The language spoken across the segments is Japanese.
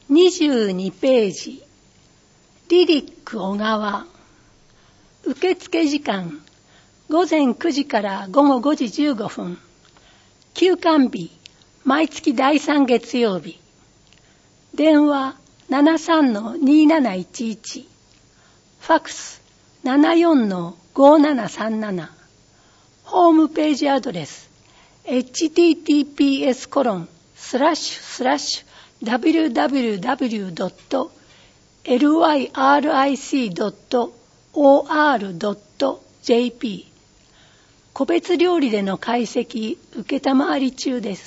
22ページ、リリック小川。受付時間、午前9時から午後5時15分。休館日、毎月第3月曜日。電話 73-2711。ファックス 74-5737。ホームページアドレス https://www.lyric.or.jp。 個別料理での会席承り中です。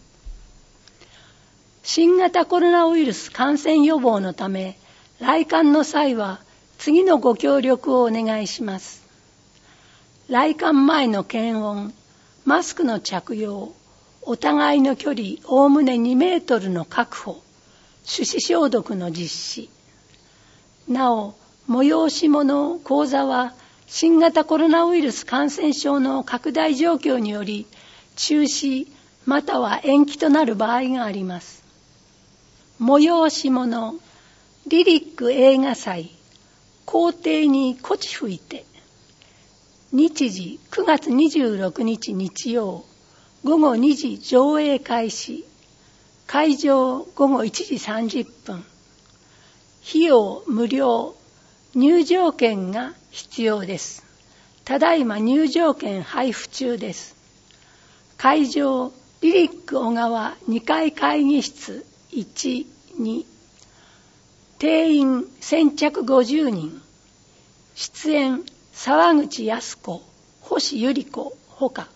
新型コロナウイルス感染予防のため、来館の際は次のご協力をお願いします。来館前の検温、マスクの着用、お互いの距離おおむね2メートルの確保、手指消毒の実施。なお、催し物講座は新型コロナウイルス感染症の拡大状況により中止または延期となる場合があります。催し物、リリック映画祭、校庭にこち吹いて。日時9月26日日曜、午後2時上映開始。会場午後1時30分。費用無料。入場券が必要です。ただいま入場券配布中です。会場リリック小川2階会議室1、2。定員先着50人。出演沢口靖子、星百合子ほか。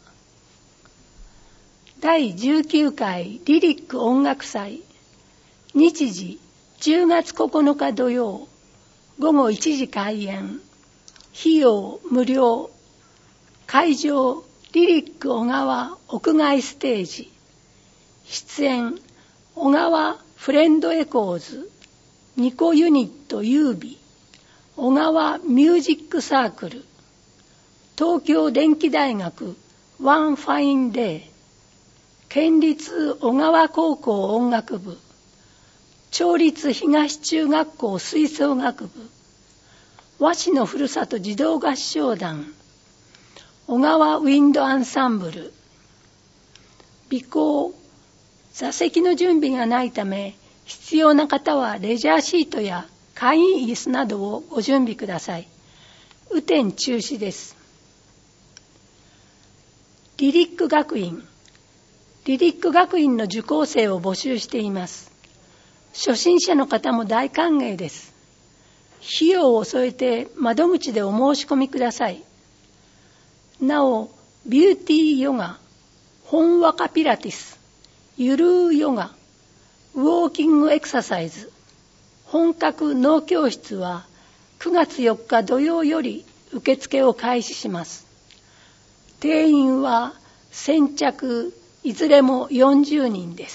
第19回リリック音楽祭。日時10月9日土曜、午後1時開演。費用無料。会場リリック小川屋外ステージ。出演小川フレンドエコーズ、ニコユニット優美、小川ミュージックサークル、東京電機大学ワンファインデー、県立小川高校音楽部、町立東中学校吹奏楽部、和紙のふるさと児童合唱団、小川ウィンドアンサンブル。備考、座席の準備がないため、必要な方はレジャーシートや簡易椅子などをご準備ください。雨天中止です。リリック学院。リリック学院の受講生を募集しています。初心者の方も大歓迎です。費用を添えて窓口でお申し込みください。なお、ビューティーヨガ、ほんわかピラティス、ゆるーヨガ、ウォーキングエクササイズ、本格脳教室は9月4日土曜より受付を開始します。定員は先着いずれも40人です。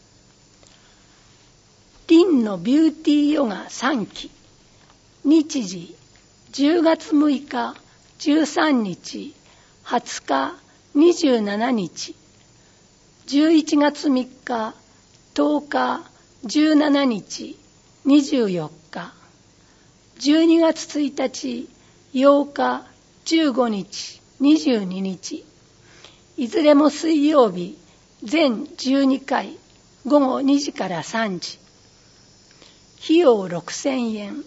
リンのビューティーヨガ3期。日時10月6日、13日、20日、27日。11月3日、10日、17日、24日。12月1日、8日、15日、22日。いずれも水曜日、全12回、午後2時から3時。費用6000円。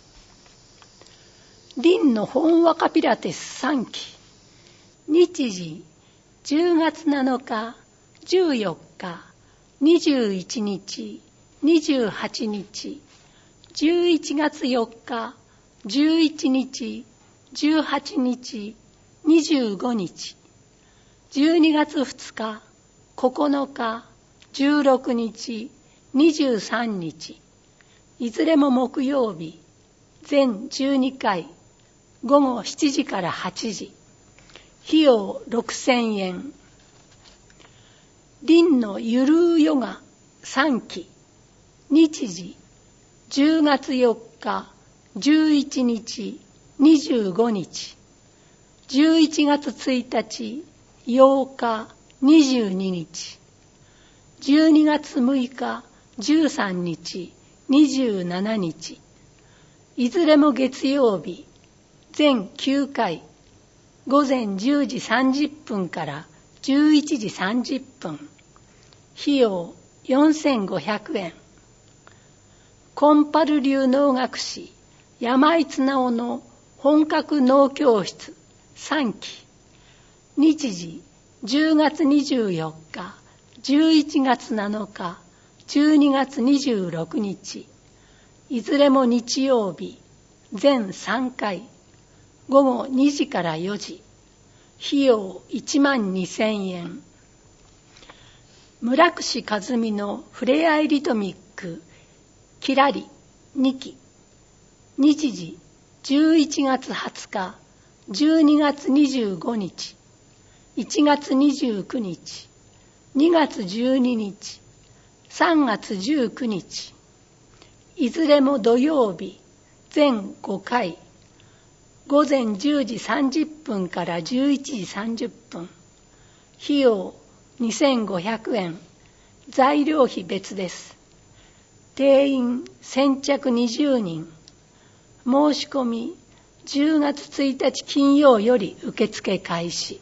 リンのほんわかピラティス3期。日時10月7日、14日、21日、28日、11月4日、11日、18日、25日、12月2日、9日、16日、23日、いずれも木曜日、全12回、午後7時から8時、費用6000円。リンのゆるーヨガ3期。日時10月4日、11日、25日、11月1日、8日、22日、12月6日、 13日、27日、いずれも月曜日、全9回、午前10時30分から11時30分、費用4500円。コンパル流能楽師山井綱夫の本格能教室3期、日時10月24日、11月7日、12月26日、いずれも日曜日、全3回、午後2時から4時、費用12000円。村櫛和美のふれあいリトミックきらり2期、日時11月20日、12月25日、1月29日、2月12日、3月19日、いずれも土曜日、全5回、午前10時30分から11時30分、費用2500円、材料費別です。定員先着20人、申し込み10月1日金曜より受付開始。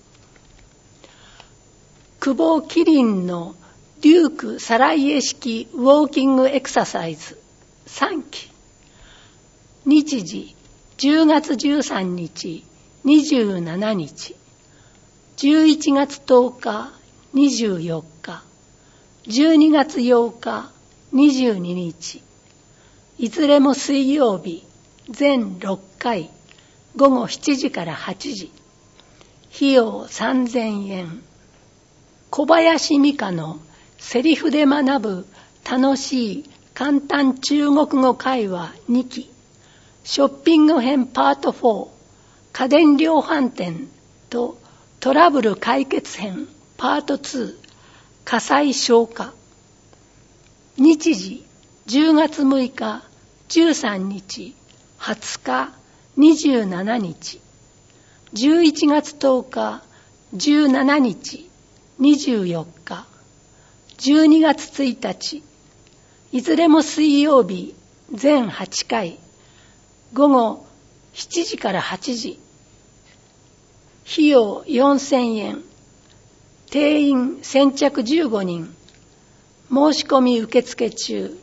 久保麒麟のデュークサライエ式ウォーキングエクササイズ3期、日時10月13日、27日、11月10日、24日、12月8日、22日、いずれも水曜日、全6回、午後7時から8時、費用3000円。小林美香のセリフで学ぶ楽しい簡単中国語会話2期、ショッピング編パート4、家電量販店とトラブル解決編パート2、火災消火。日時10月6日、13日、20日、27日、11月10日、17日、24日、12月1日、いずれも水曜日、全8回、午後7時から8時、費用4000円、定員先着15人、申し込み受付中。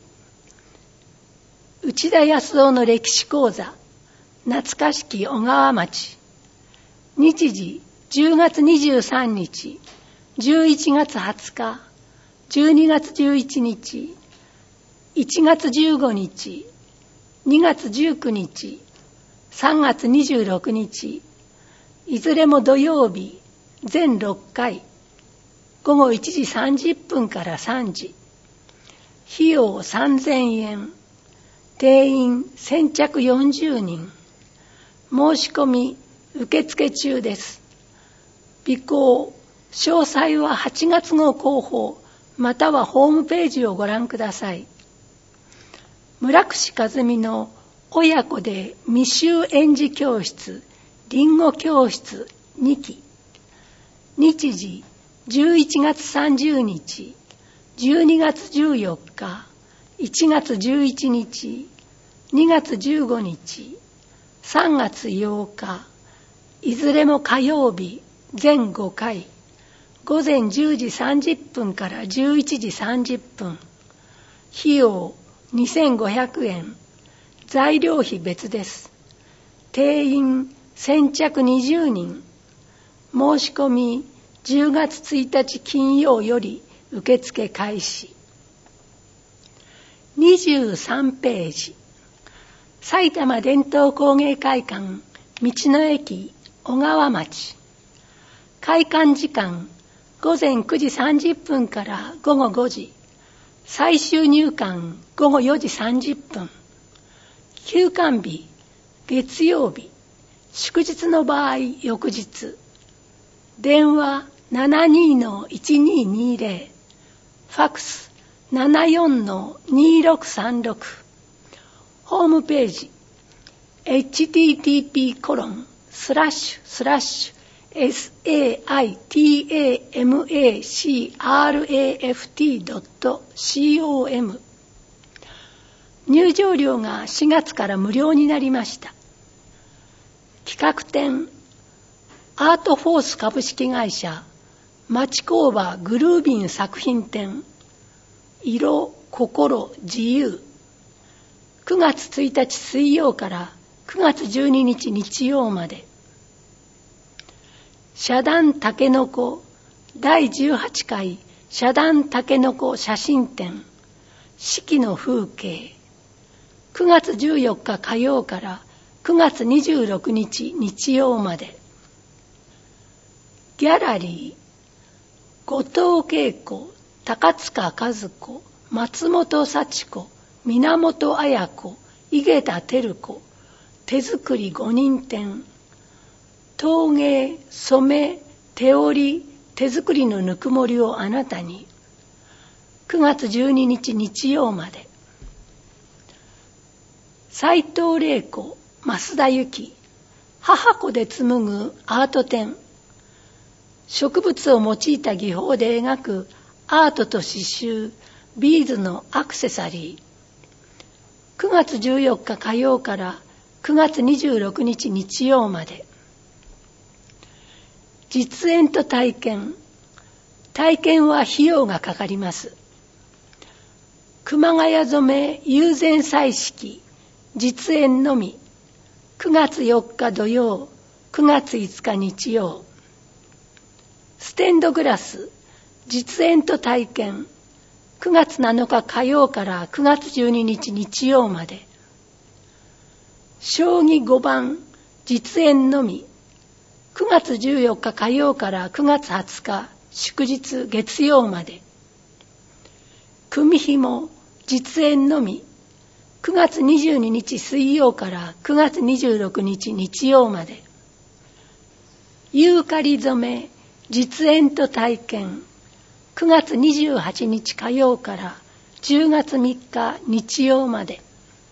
内田康夫の歴史講座、懐かしき小川町。日時10月23日、11月20日、12月11日、1月15日、2月19日、3月26日、いずれも土曜日、全6回、午後1時30分から3時、費用3000円、定員先着40人、申し込み受付中です。備考、詳細は8月号広報またはホームページをご覧ください。村櫛和美の親子で未就園児教室、りんご教室2期、日時11月30日、12月14日、1月11日、2月15日、3月8日、いずれも火曜日、全5回、午前10時30分から11時30分、費用2500円、材料費別です。定員先着20人、申し込み10月1日金曜より受付開始。23ページ、埼玉伝統工芸会館道の駅小川町。開館時間午前9時30分から午後5時、最終入館午後4時30分。休館日月曜日、祝日の場合翌日。電話 72-1220、ファクス 74-2636。ホームページ http://saitamacraft.com 入場料が4月から無料になりました。企画展、アートフォース株式会社町工場グルービン作品展、色、心、自由。9月1日水曜から9月12日日曜まで。社壇たけのこ第18回社壇たけのこ写真展、四季の風景。9月14日火曜から9月26日日曜まで。ギャラリー、後藤恵子、高塚和子、松本幸子、源綾子、井桁照子、手作り5人展。陶芸、染め、手織り、手作りのぬくもりをあなたに。9月12日日曜まで。斉藤玲子、増田由紀、母子で紡ぐアート展。植物を用いた技法で描くアートと刺繍、ビーズのアクセサリー。9月14日火曜から9月26日日曜まで。実演と体験。体験は費用がかかります。熊谷染め友禅彩色、実演のみ。9月4日土曜、9月5日日曜。ステンドグラス、実演と体験。9月7日火曜から9月12日日曜まで。将棋5番、実演のみ。9月14日火曜から9月20日祝日月曜まで。組紐、実演のみ。9月22日水曜から9月26日日曜まで。ユーカリ染め、実演と体験。9月28日火曜から10月3日日曜まで。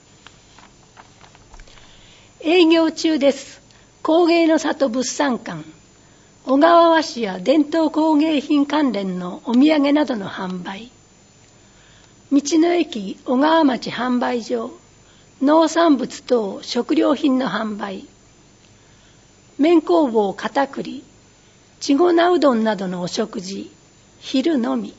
営業中です。工芸の里物産館。小川和紙や伝統工芸品関連のお土産などの販売。道の駅小川町販売所。農産物等食料品の販売。麺工房片栗。ちごなうどんなどのお食事。昼のみ。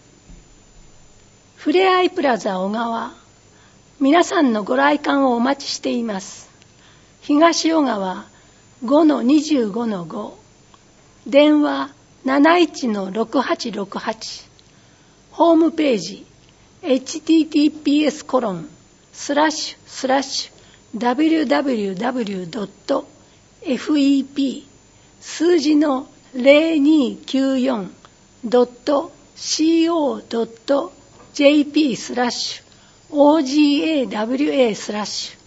ふれあいプラザ小川。皆さんのご来館をお待ちしています。東小川 5-25-5。電話 71-6868。ホームページ https://www.fep 数字の 0294.co.jp/ogawa/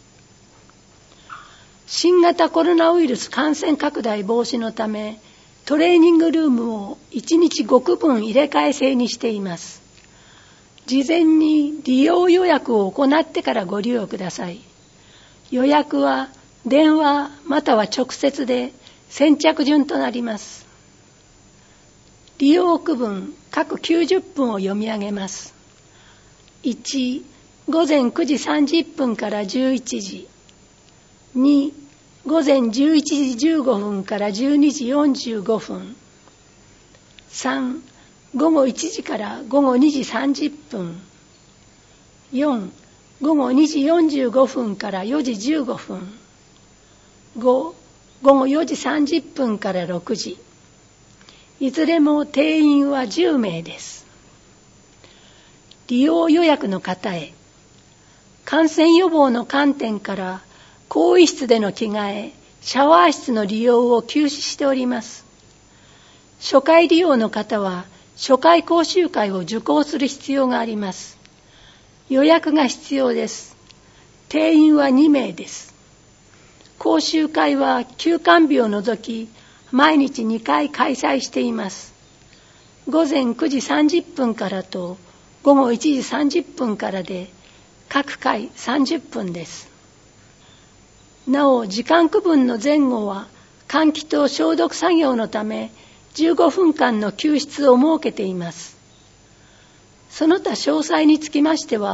新型コロナウイルス感染拡大防止のため、トレーニングルームを1日5区分入れ替え制にしています。事前に利用予約を行ってからご利用ください。予約は電話または直接で先着順となります。利用区分各90分を読み上げます。1、午前9時30分から11時。2、午前11時15分から12時45分。3、午後1時から午後2時30分。4、午後2時45分から4時15分。5、午後4時30分から6時。いずれも定員は10名です。利用予約の方へ。感染予防の観点から更衣室での着替え、シャワー室の利用を休止しております。初回利用の方は初回講習会を受講する必要があります。予約が必要です。定員は2名です。講習会は休館日を除き毎日2回開催しています。午前9時30分からと午後1時30分からで各回30分です。なお時間区分の前後は換気と消毒作業のため15分間の休室を設けています。その他詳細につきましては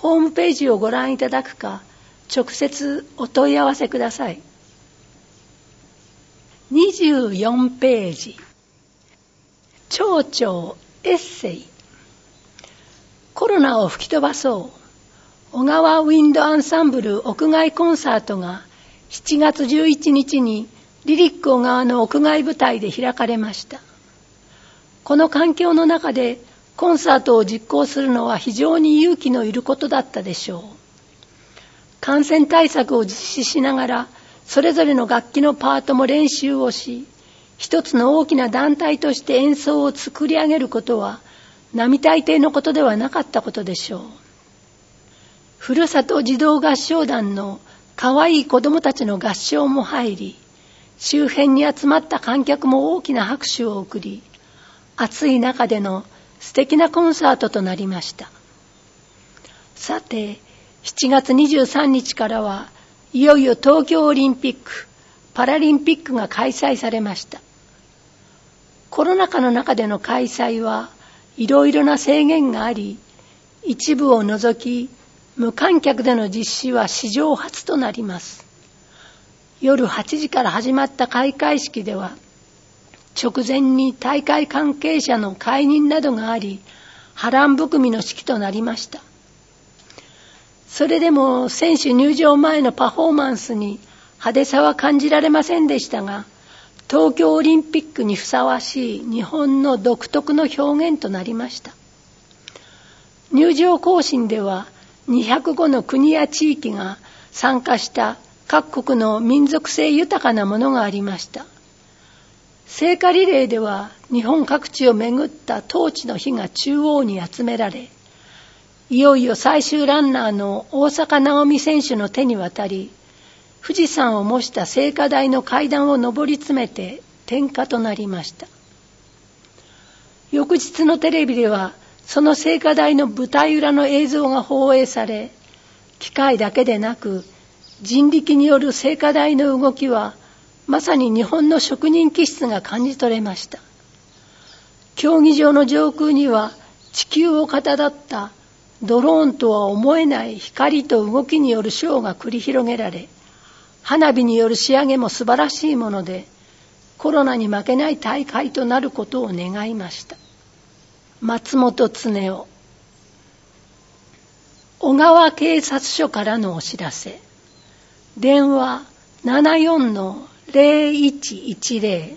ホームページをご覧いただくか、直接お問い合わせください。24ページ。町長エッセイ。コロナを吹き飛ばそう。小川ウィンドアンサンブル屋外コンサートが7月11日にリリック小川の屋外舞台で開かれました。この環境の中でコンサートを実行するのは非常に勇気のいることだったでしょう。感染対策を実施しながら、それぞれの楽器のパートも練習をし、一つの大きな団体として演奏を作り上げることは、並大抵のことではなかったことでしょう。ふるさと児童合唱団の可愛い子供たちの合唱も入り、周辺に集まった観客も大きな拍手を送り、暑い中での素敵なコンサートとなりました。さて、7月23日からはいよいよ東京オリンピック・パラリンピックが開催されました。コロナ禍の中での開催はいろいろな制限があり、一部を除き無観客での実施は史上初となります。夜8時から始まった開会式では、直前に大会関係者の解任などがあり、波乱含みの式となりました。それでも選手入場前のパフォーマンスに派手さは感じられませんでしたが、東京オリンピックにふさわしい日本の独特の表現となりました。入場行進では205の国や地域が参加した各国の民族性豊かなものがありました。聖火リレーでは日本各地を巡った統治の火が中央に集められ、いよいよ最終ランナーの大坂なおみ選手の手に渡り、富士山を模した聖火台の階段を上り詰めて点火となりました。翌日のテレビではその聖火台の舞台裏の映像が放映され、機械だけでなく人力による聖火台の動きはまさに日本の職人気質が感じ取れました。競技場の上空には地球をかたどったドローンとは思えない光と動きによるショーが繰り広げられ、花火による仕上げも素晴らしいもので、コロナに負けない大会となることを願いました。松本恒夫。小川警察署からのお知らせ。電話 74-0110。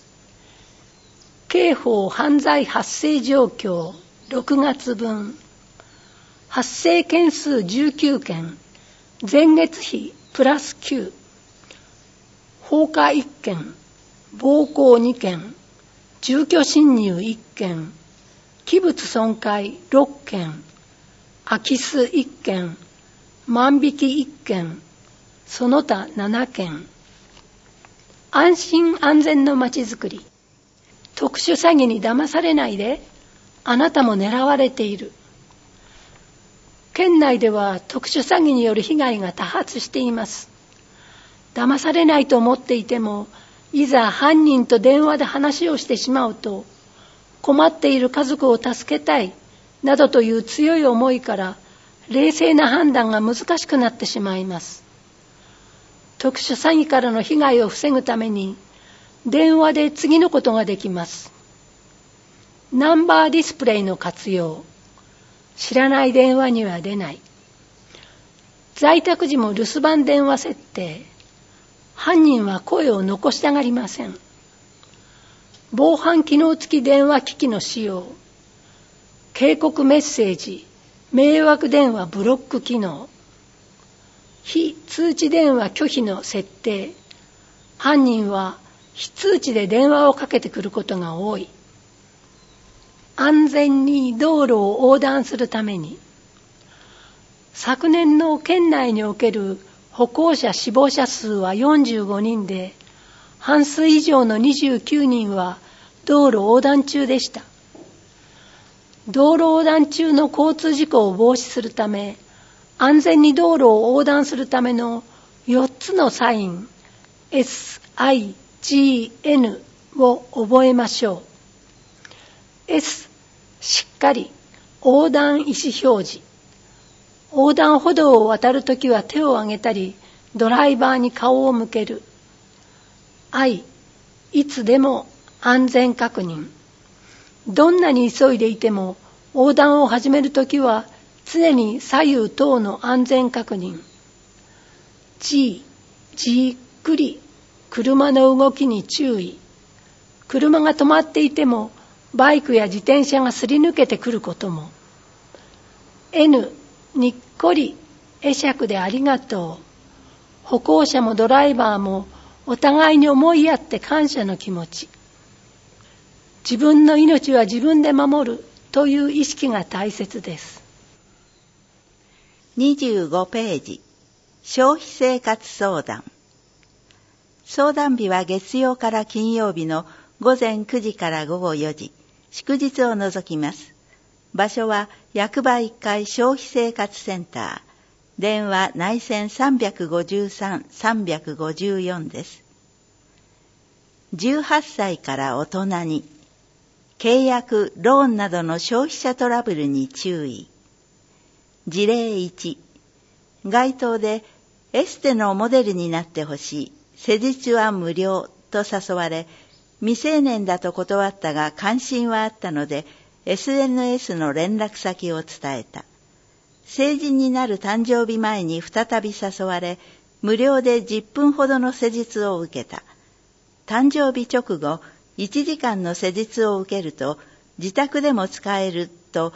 刑法犯罪発生状況6月分。発生件数19件、前月比プラス9、放火1件、暴行2件、住居侵入1件、器物損壊6件、空き巣1件、万引き1件、その他7件。安心安全のまちづくり。特殊詐欺に騙されないで、あなたも狙われている。県内では特殊詐欺による被害が多発しています。騙されないと思っていても、いざ犯人と電話で話をしてしまうと、困っている家族を助けたいなどという強い思いから、冷静な判断が難しくなってしまいます。特殊詐欺からの被害を防ぐために、電話で次のことができます。ナンバーディスプレイの活用。知らない電話には出ない。在宅時も留守番電話設定。犯人は声を残したがりません。防犯機能付き電話機器の使用。警告メッセージ、迷惑電話ブロック機能。非通知電話拒否の設定。犯人は非通知で電話をかけてくることが多い。安全に道路を横断するために、昨年の県内における歩行者死亡者数は45人で、半数以上の29人は道路横断中でした。道路横断中の交通事故を防止するため、安全に道路を横断するための4つのサイン、SIGN を覚えましょう。S、しっかり横断意思表示。 横断歩道を渡るときは手を挙げたり、ドライバーに顔を向ける。I、いつでも安全確認。どんなに急いでいても、横断を始めるときは常に左右等の安全確認。G、じっくり車の動きに注意。車が止まっていてもバイクや自転車がすり抜けてくることも。N、にっこり会釈でありがとう。歩行者もドライバーもお互いに思いやって感謝の気持ち。自分の命は自分で守るという意識が大切です。 25ページ、消費生活相談。相談日は月曜から金曜日の午前9時から午後4時、祝日を除きます。場所は役場1階消費生活センター。電話内線353-354です。18歳から大人に、契約、ローンなどの消費者トラブルに注意。事例1、街頭でエステのモデルになってほしい、施術は無料と誘われ、未成年だと断ったが関心はあったので、SNS の連絡先を伝えた。成人になる誕生日前に再び誘われ、無料で10分ほどの施術を受けた。誕生日直後、1時間の施術を受けると、自宅でも使えると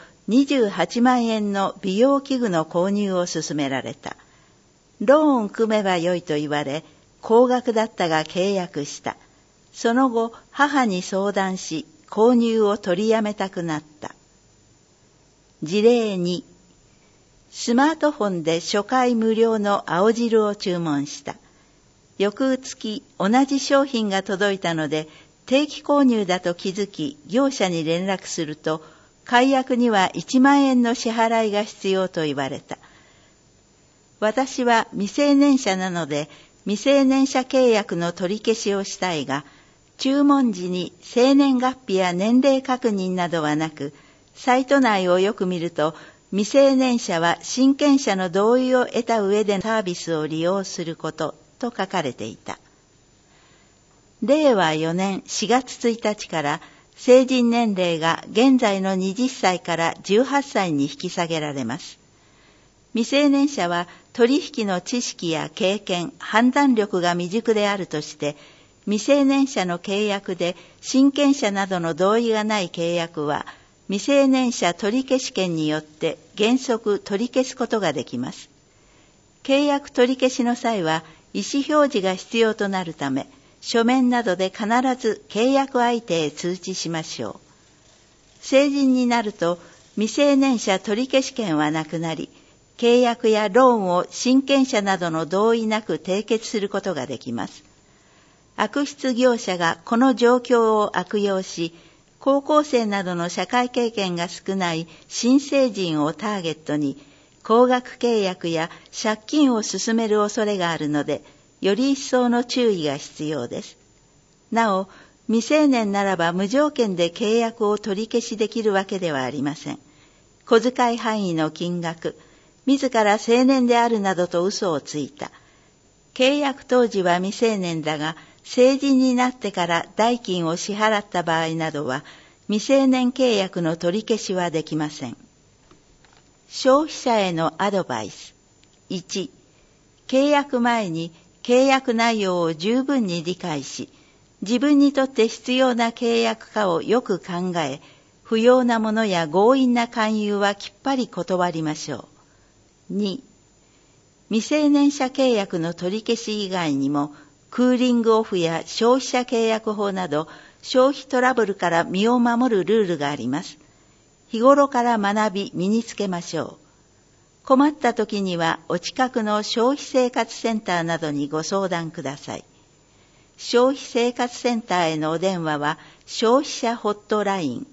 28万円の美容器具の購入を勧められた。ローン組めばよいと言われ、高額だったが契約した。その後、母に相談し、購入を取りやめたくなった。事例2、スマートフォンで初回無料の青汁を注文した。翌月、同じ商品が届いたので、定期購入だと気づき、業者に連絡すると、解約には1万円の支払いが必要と言われた。私は未成年者なので、未成年者契約の取り消しをしたいが、注文時に生年月日や年齢確認などはなく、サイト内をよく見ると、未成年者は親権者の同意を得た上でサービスを利用することと書かれていた。令和4年4月1日から成人年齢が現在の20歳から18歳に引き下げられます。未成年者は取引の知識や経験、判断力が未熟であるとして、未成年者の契約で親権者などの同意がない契約は、未成年者取消権によって原則取り消すことができます。契約取り消しの際は意思表示が必要となるため、書面などで必ず契約相手へ通知しましょう。成人になると未成年者取消権はなくなり、契約やローンを親権者などの同意なく締結することができます。悪質業者がこの状況を悪用し、高校生などの社会経験が少ない新成人をターゲットに、高額契約や借金を進める恐れがあるので、より一層の注意が必要です。なお、未成年ならば無条件で契約を取り消しできるわけではありません。小遣い範囲の金額、自ら成年であるなどと嘘をついた。契約当時は未成年だが、成人になってから代金を支払った場合などは、未成年契約の取り消しはできません。消費者へのアドバイス。1、契約前に契約内容を十分に理解し、自分にとって必要な契約かをよく考え、不要なものや強引な勧誘はきっぱり断りましょう。2、未成年者契約の取り消し以外にも、クーリングオフや消費者契約法など消費トラブルから身を守るルールがあります。日頃から学び身につけましょう。困った時にはお近くの消費生活センターなどにご相談ください。消費生活センターへのお電話は消費者ホットライン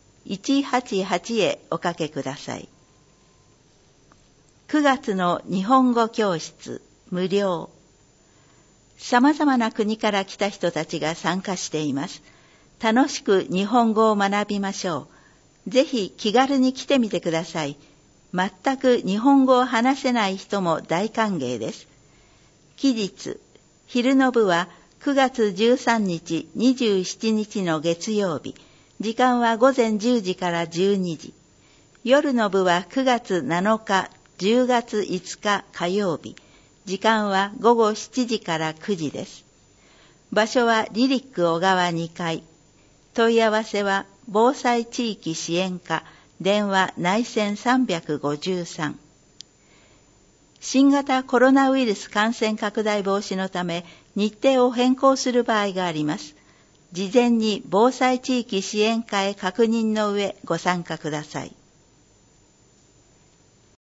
188へおかけください。9月の日本語教室無料。様々な国から来た人たちが参加しています。楽しく日本語を学びましょう。ぜひ気軽に来てみてください。 全く日本語を話せない人も大歓迎です。期日、昼の部は9月13日、27日の月曜日、時間は午前10時から12時。夜の部は9月7日、10月5日火曜日、時間は午後7時から9時です。場所はリリック小川2階。問い合わせは防災地域支援課、電話内線353。新型コロナウイルス感染拡大防止のため日程を変更する場合があります。事前に防災地域支援課へ確認の上ご参加ください。